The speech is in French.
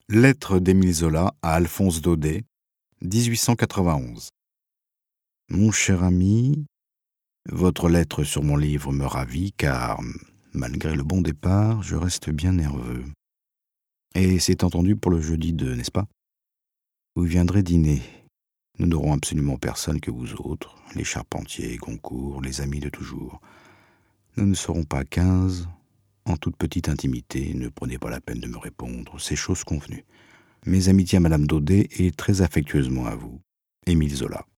Lettre d'Émile Zola à Alphonse Daudet, 1891. Mon cher ami, votre lettre sur mon livre me ravit car, malgré le bon départ, je reste bien nerveux. Et c'est entendu pour le jeudi 2, n'est-ce pas? Vous viendrez dîner. Nous n'aurons absolument personne que vous autres, les Charpentier, Goncourt, les amis de toujours. Nous ne serons pas 15, en toute petite intimité, ne prenez pas la peine de me répondre, c'est chose convenue. Mes amitiés à Madame Daudet et très affectueusement à vous, Émile Zola.